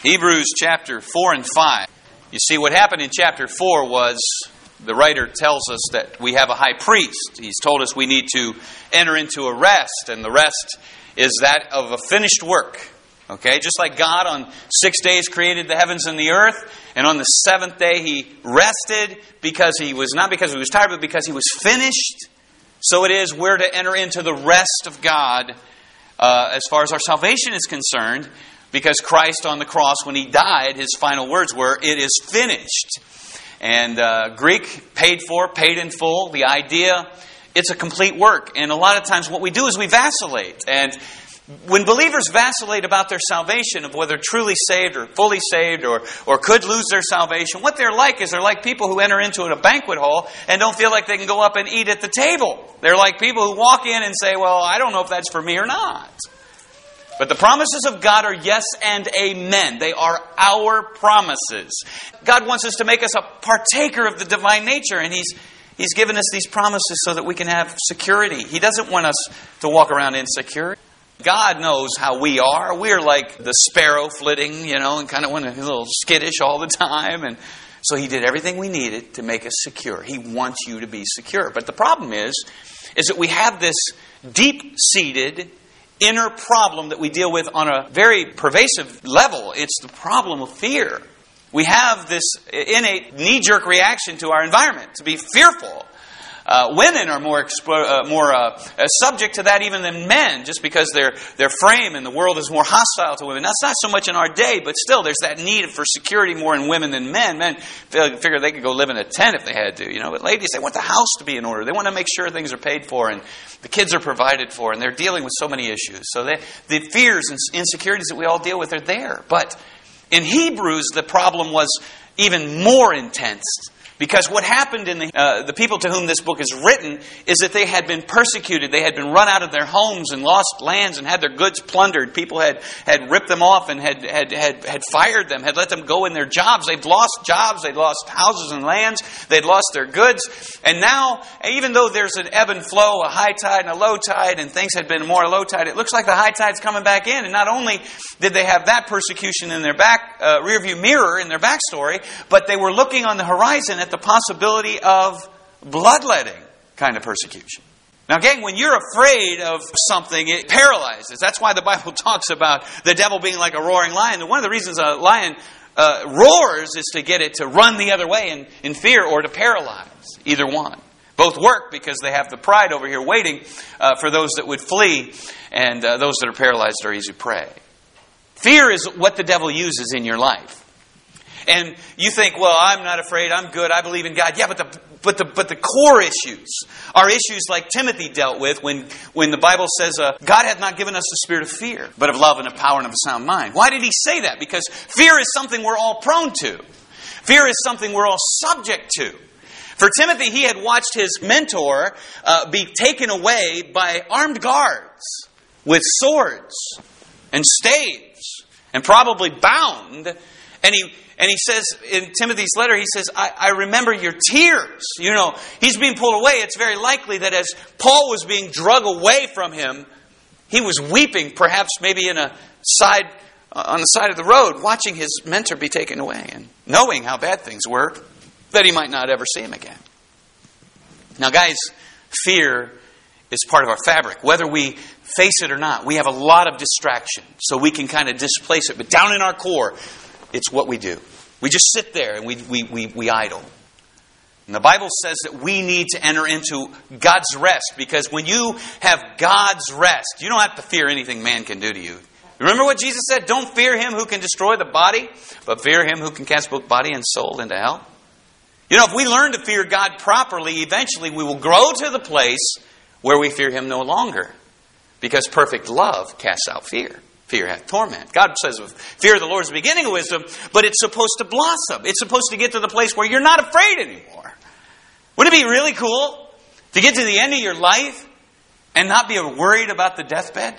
Hebrews chapter 4 and 5. You see, what happened in chapter 4 was the writer tells us that we have a high priest. He's told us we need to enter into a rest, and the rest is that of a finished work. Okay, just like God on 6 days created the heavens and the earth, and on the seventh day He rested because He was not because He was tired, but because He was finished. So it is we're to enter into the rest of God as far as our salvation is concerned, because Christ on the cross, when He died, His final words were, "It is finished." And Greek, paid for, paid in full. The idea, it's a complete work. And a lot of times what we do is we vacillate. And when believers vacillate about their salvation, of whether truly saved or fully saved or could lose their salvation, what they're like people who enter into a banquet hall and don't feel like they can go up and eat at the table. They're like people who walk in and say, well, I don't know if that's for me or not. But the promises of God are yes and amen. They are our promises. God wants us to make us a partaker of the divine nature, and He's given us these promises so that we can have security. He doesn't want us to walk around insecure. God knows how we are. We're like the sparrow flitting, and kind of a little skittish all the time. And so He did everything we needed to make us secure. He wants you to be secure. But the problem is that we have this deep-seated inner problem that we deal with on a very pervasive level. It's the problem of fear. We have this innate knee-jerk reaction to our environment, to be fearful. Women are more subject to that even than men, just because their frame in the world is more hostile to women. That's not so much in our day, but still there's that need for security more in women than men. Men figure they could go live in a tent if they had to, But ladies, they want the house to be in order. They want to make sure things are paid for and the kids are provided for, and they're dealing with so many issues. So the fears and insecurities that we all deal with are there. But in Hebrews, the problem was even more intense. Because what happened in the people to whom this book is written is that they had been persecuted. They had been run out of their homes and lost lands and had their goods plundered. People had ripped them off and had fired them, had let them go in their jobs. They'd lost jobs. They'd lost houses and lands. They'd lost their goods. And now, even though there's an ebb and flow, a high tide and a low tide, and things had been more low tide, it looks like the high tide's coming back in. And not only did they have that persecution in their back rearview mirror in their backstory, but they were looking on the horizon at the possibility of bloodletting kind of persecution. Now, gang, when you're afraid of something, it paralyzes. That's why the Bible talks about the devil being like a roaring lion. And one of the reasons a lion roars is to get it to run the other way in fear, or to paralyze. Either one. Both work because they have the pride over here waiting for those that would flee, and those that are paralyzed are easy prey. Fear is what the devil uses in your life. And you think, well, I'm not afraid, I'm good, I believe in God. Yeah, but the core issues are issues like Timothy dealt with when the Bible says, God hath not given us the spirit of fear, but of love and of power and of a sound mind. Why did He say that? Because fear is something we're all prone to. Fear is something we're all subject to. For Timothy, he had watched his mentor be taken away by armed guards with swords and staves and probably bound. And he says, in Timothy's letter, he says, I remember your tears. He's being pulled away. It's very likely that as Paul was being drug away from him, he was weeping, perhaps maybe on the side of the road, watching his mentor be taken away and knowing how bad things were, that he might not ever see him again. Now, guys, fear is part of our fabric. Whether we face it or not, we have a lot of distraction, so we can kind of displace it. But down in our core, it's what we do. We just sit there and we idle. And the Bible says that we need to enter into God's rest, because when you have God's rest, you don't have to fear anything man can do to you. Remember what Jesus said? Don't fear him who can destroy the body, but fear him who can cast both body and soul into hell. If we learn to fear God properly, eventually we will grow to the place where we fear Him no longer. Because perfect love casts out fear. Fear hath torment. God says fear of the Lord is the beginning of wisdom, but it's supposed to blossom. It's supposed to get to the place where you're not afraid anymore. Wouldn't it be really cool to get to the end of your life and not be worried about the deathbed?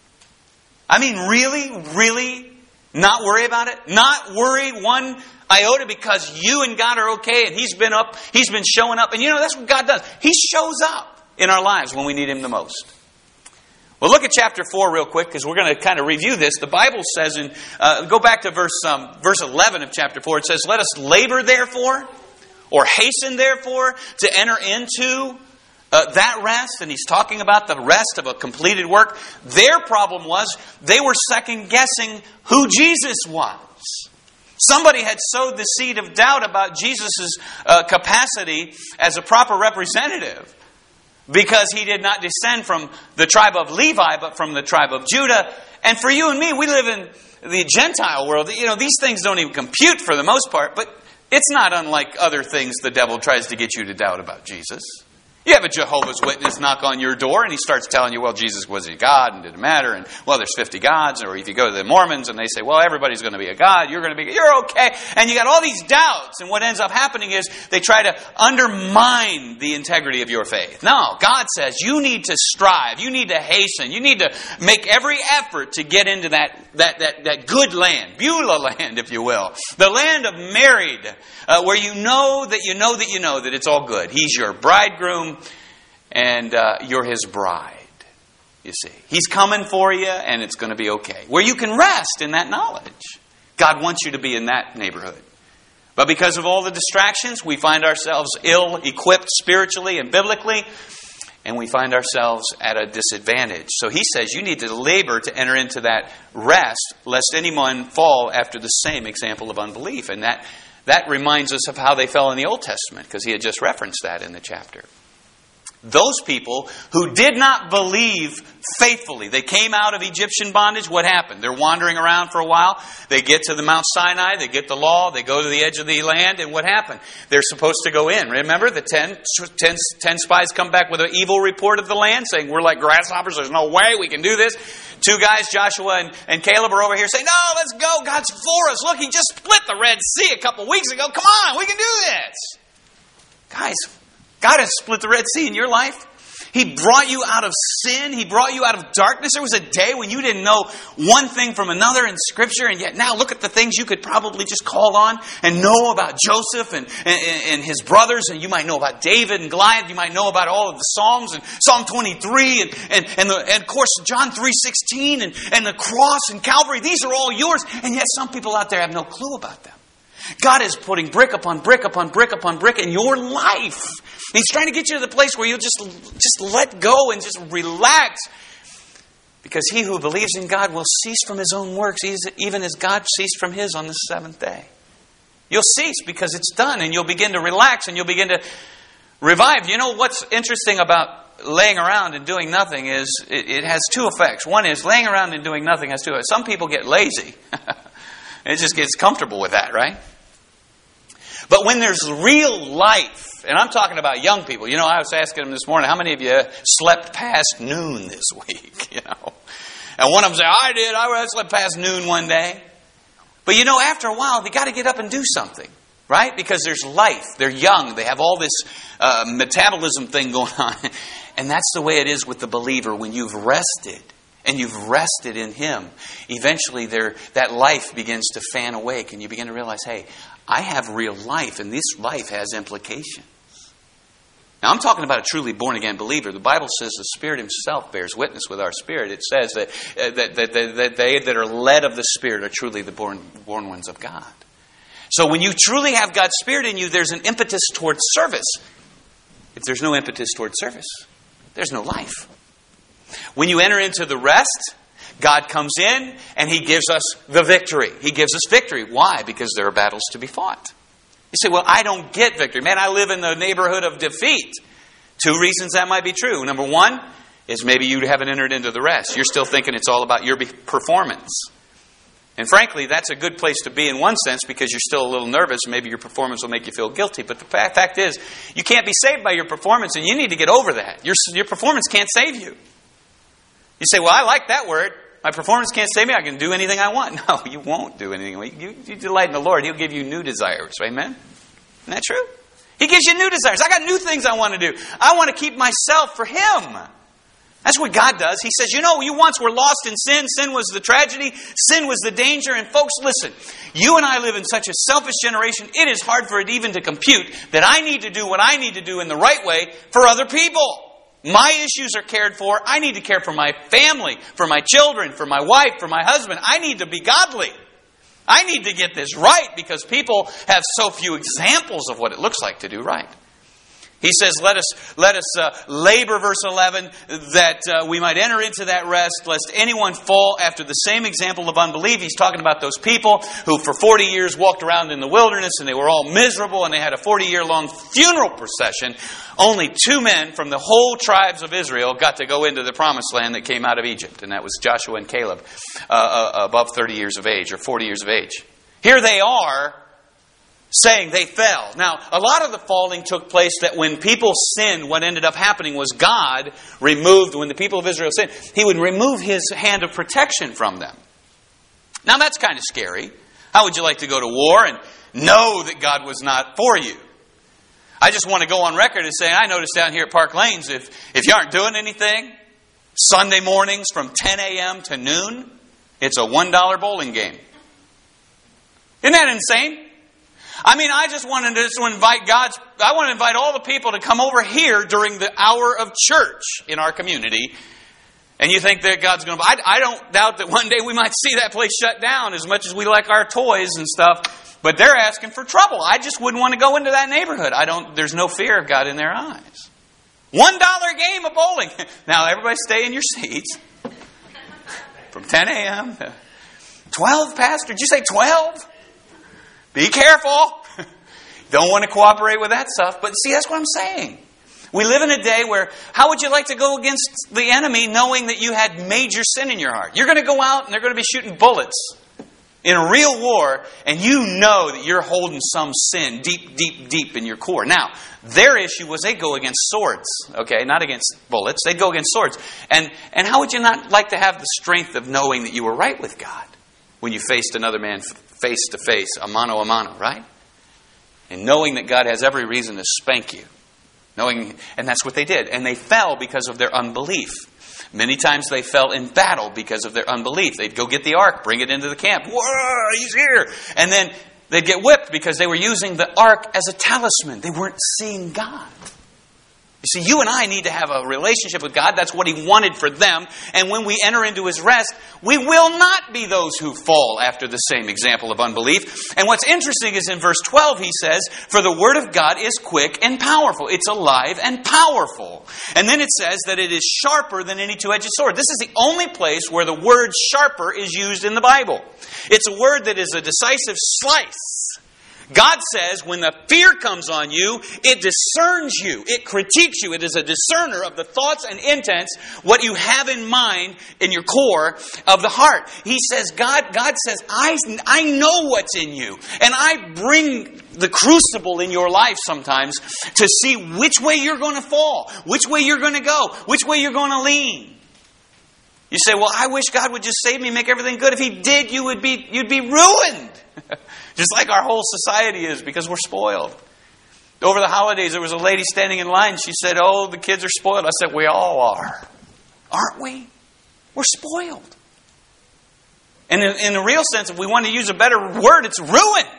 I mean, really not worry about it? Not worry one iota because you and God are okay and He's been showing up. And that's what God does. He shows up in our lives when we need Him the most. Well, look at chapter 4 real quick, because we're going to kind of review this. The Bible says, go back to verse 11 of chapter 4. It says, let us labor therefore, or hasten therefore, to enter into that rest. And he's talking about the rest of a completed work. Their problem was they were second guessing who Jesus was. Somebody had sowed the seed of doubt about Jesus' capacity as a proper representative, because he did not descend from the tribe of Levi, but from the tribe of Judah. And for you and me, we live in the Gentile world. These things don't even compute for the most part, but it's not unlike other things the devil tries to get you to doubt about Jesus. You have a Jehovah's Witness knock on your door, and he starts telling you, well, Jesus was a God, and it didn't matter, and, well, there's 50 gods. Or if you go to the Mormons, and they say, well, everybody's going to be a God, you're okay. And you got all these doubts, and what ends up happening is they try to undermine the integrity of your faith. No, God says you need to strive, you need to hasten, you need to make every effort to get into that good land, Beulah land, if you will. The land of married, where you know that it's all good. He's your bridegroom, and you're his bride, you see. He's coming for you, and it's going to be okay. Where you can rest in that knowledge. God wants you to be in that neighborhood. But because of all the distractions, we find ourselves ill-equipped spiritually and biblically, and we find ourselves at a disadvantage. So he says you need to labor to enter into that rest, lest anyone fall after the same example of unbelief. And that reminds us of how they fell in the Old Testament, because he had just referenced that in the chapter. Those people who did not believe faithfully, they came out of Egyptian bondage. What happened? They're wandering around for a while. They get to the Mount Sinai. They get the law. They go to the edge of the land. And what happened? They're supposed to go in. Remember, the 10 spies come back with an evil report of the land, saying, we're like grasshoppers. There's no way we can do this. 2 guys, Joshua and Caleb, are over here saying, no, let's go. God's for us. Look, he just split the Red Sea a couple weeks ago. Come on, we can do this. Guys, God has split the Red Sea in your life. He brought you out of sin. He brought you out of darkness. There was a day when you didn't know one thing from another in Scripture, and yet now look at the things you could probably just call on and know about Joseph and his brothers, and you might know about David and Goliath. You might know about all of the Psalms and Psalm 23 and of course John 3:16 and the cross and Calvary. These are all yours, and yet some people out there have no clue about them. God is putting brick upon brick upon brick upon brick in your life. He's trying to get you to the place where you'll just let go and just relax. Because he who believes in God will cease from his own works, even as God ceased from his on the seventh day. You'll cease because it's done, and you'll begin to relax, and you'll begin to revive. You know what's interesting about laying around and doing nothing is it has two effects. One is laying around and doing nothing has two effects. Some people get lazy. It just gets comfortable with that, right? But when there's real life, and I'm talking about young people. I was asking them this morning, how many of you slept past noon this week? And one of them said, I did. I slept past noon one day. But after a while, they got to get up and do something, right? Because there's life. They're young. They have all this metabolism thing going on. And that's the way it is with the believer. When you've rested, and you've rested in Him, eventually that life begins to fan awake, and you begin to realize, hey, I have real life, and this life has implications. Now, I'm talking about a truly born-again believer. The Bible says the Spirit Himself bears witness with our spirit. It says that they that are led of the Spirit are truly the born ones of God. So when you truly have God's Spirit in you, there's an impetus towards service. If there's no impetus towards service, there's no life. When you enter into the rest, God comes in and He gives us the victory. He gives us victory. Why? Because there are battles to be fought. You say, well, I don't get victory. Man, I live in the neighborhood of defeat. 2 reasons that might be true. Number 1 is maybe you haven't entered into the rest. You're still thinking it's all about your performance. And frankly, that's a good place to be in one sense, because you're still a little nervous. Maybe your performance will make you feel guilty. But the fact is, you can't be saved by your performance, and you need to get over that. Your performance can't save you. You say, well, I like that word. My performance can't save me. I can do anything I want. No, you won't do anything. You delight in the Lord. He'll give you new desires. Amen? Isn't that true? He gives you new desires. I got new things I want to do. I want to keep myself for Him. That's what God does. He says, you once were lost in sin. Sin was the tragedy. Sin was the danger. And folks, listen, you and I live in such a selfish generation, it is hard for it even to compute that I need to do what I need to do in the right way for other people. My issues are cared for. I need to care for my family, for my children, for my wife, for my husband. I need to be godly. I need to get this right because people have so few examples of what it looks like to do right. He says, let us labor, verse 11, that we might enter into that rest, lest anyone fall after the same example of unbelief. He's talking about those people who for 40 years walked around in the wilderness and they were all miserable and they had a 40-year-long funeral procession. Only 2 men from the whole tribes of Israel got to go into the promised land that came out of Egypt. And that was Joshua and Caleb, above 30 years of age or 40 years of age. Here they are, saying they fell. Now, a lot of the falling took place that when people sinned, what ended up happening was God removed, when the people of Israel sinned, He would remove His hand of protection from them. Now, that's kind of scary. How would you like to go to war and know that God was not for you? I just want to go on record as saying, I noticed down here at Park Lanes, if you aren't doing anything, Sunday mornings from 10 a.m. to noon, it's a $1 bowling game. Isn't that insane? I mean, I just wanted to invite I want to invite all the people to come over here during the hour of church in our community. And you think that God's going to... I don't doubt that one day we might see that place shut down as much as we like our toys and stuff. But they're asking for trouble. I just wouldn't want to go into that neighborhood. There's no fear of God in their eyes. $1 game of bowling. Now, everybody stay in your seats. From 10 a.m. to 12, Pastor. Did you say 12? Be careful. Don't want to cooperate with that stuff. But see, that's what I'm saying. We live in a day where, how would you like to go against the enemy knowing that you had major sin in your heart? You're going to go out and they're going to be shooting bullets in a real war, and you know that you're holding some sin deep, deep, deep in your core. Now, their issue was they go against swords, okay? Not against bullets. They'd go against swords. And how would you not like to have the strength of knowing that you were right with God when you faced another man face to face, a mano, right? And knowing that God has every reason to spank you. And that's what they did. And they fell because of their unbelief. Many times they fell in battle because of their unbelief. They'd go get the ark, bring it into the camp. Whoa, he's here. And then they'd get whipped because they were using the ark as a talisman. They weren't seeing God. You see, you and I need to have a relationship with God. That's what He wanted for them. And when we enter into His rest, we will not be those who fall after the same example of unbelief. And what's interesting is in verse 12, he says, for the word of God is quick and powerful. It's alive and powerful. And then it says that it is sharper than any two-edged sword. This is the only place where the word sharper is used in the Bible. It's a word that is a decisive slice. God says when the fear comes on you, it discerns you. It critiques you. It is a discerner of the thoughts and intents, what you have in mind in your core of the heart. He says, God says, I know what's in you. And I bring the crucible in your life sometimes to see which way you're going to fall, which way you're going to go, which way you're going to lean. You say, well, I wish God would just save me, make everything good. If He did, you'd be ruined. Just like our whole society is, because we're spoiled. Over the holidays, there was a lady standing in line. She said, oh, the kids are spoiled. I said, we all are. Aren't we? We're spoiled. And in the real sense, if we want to use a better word, it's ruined.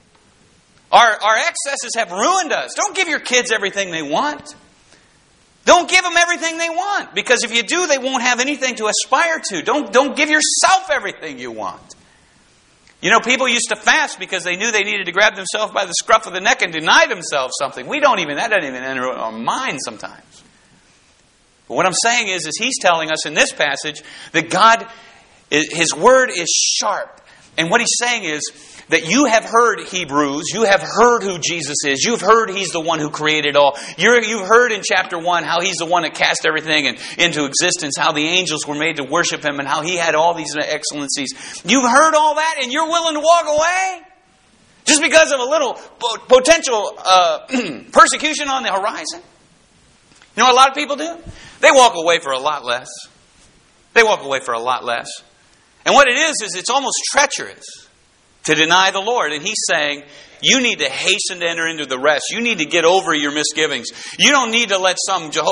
Our excesses have ruined us. Don't give your kids everything they want. Don't give them everything they want. Because if you do, they won't have anything to aspire to. Don't give yourself everything you want. You know, people used to fast because they knew they needed to grab themselves by the scruff of the neck and deny themselves something. That doesn't even enter our mind sometimes. But what I'm saying is He's telling us in this passage that God, His word is sharp. And what He's saying is that you have heard Hebrews, you have heard who Jesus is, you've heard He's the one who created all. You've heard in chapter 1 how He's the one that cast everything into existence, how the angels were made to worship Him, and how He had all these excellencies. You've heard all that, and you're willing to walk away? Just because of a little potential persecution on the horizon? You know what a lot of people do? They walk away for a lot less. And what it is it's almost treacherous to deny the Lord. And He's saying, you need to hasten to enter into the rest. You need to get over your misgivings. You don't need to let some Jehovah's